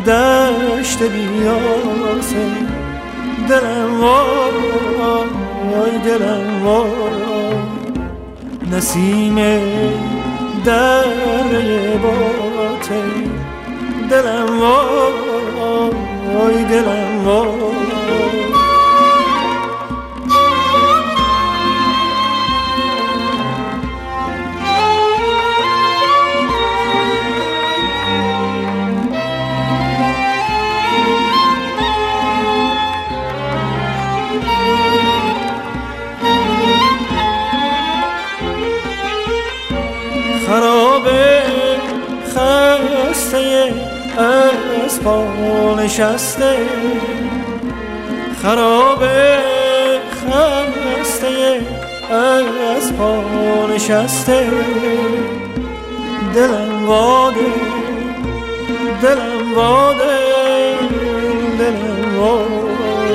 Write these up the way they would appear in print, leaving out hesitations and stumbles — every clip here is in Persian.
دشت بیاسه، دلم وای دلم وای، نسیم دره باته، دلم وای دلم وای. خرابه خسته از پا نشسته، خرابه خسته از پا نشسته، دلم واده دلم واده دلم واده.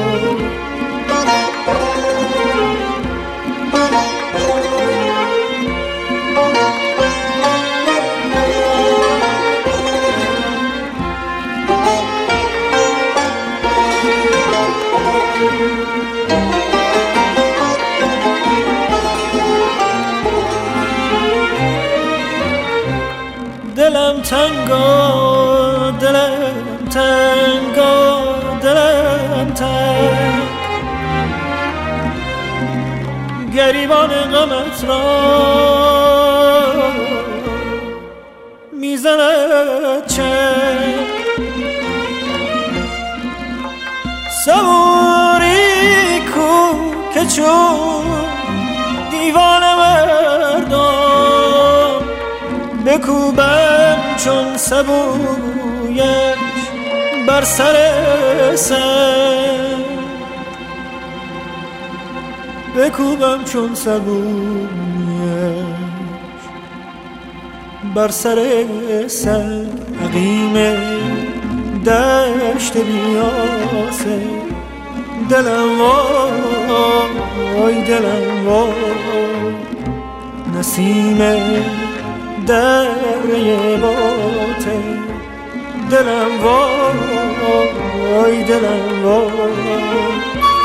دلم تنگا دلم تنگا دلم تنگ، گریبان غمت را میزند چنگ، صبوری کو که چون دیوان مردم، بکوبم چون سبویش بر سر سنگ، بکوبم چون سبویش بر سر سنگ. عقیم دشت بیاسه، دلم وای دلم وای، نسیم دره باته، دلم وای دلم وای.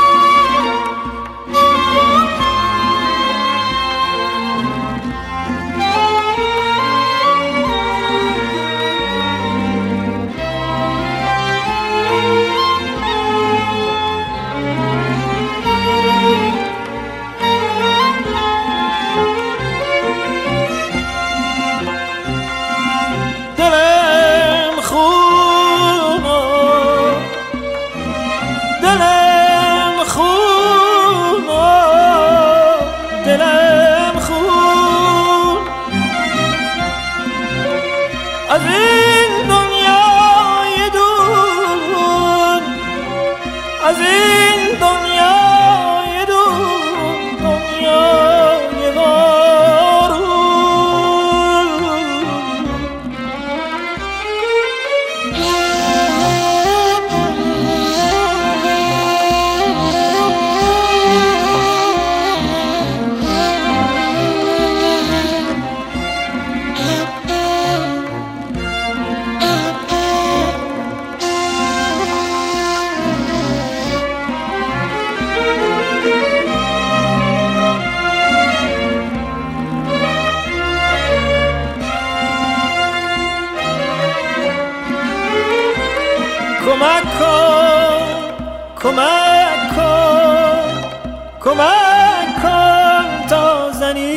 از این دنیای دور، از این دنیای دور، دنیای وارون. کمک کن کمک کن کمک کن تا زنی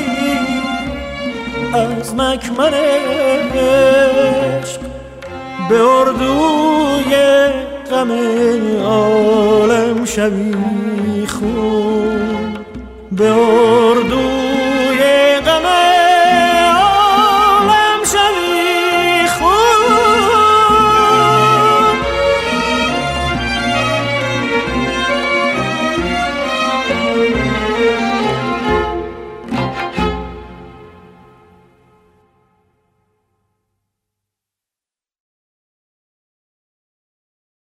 از مکمن عشق، به اردوی غم عالم شبی خون، به اردوی